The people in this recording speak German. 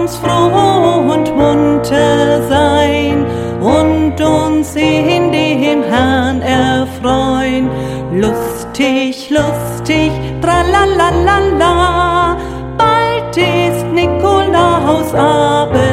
uns froh und munter sein und uns in dem Herrn erfreuen. Lustig, lustig, tralalala, bald ist Nikolausabend.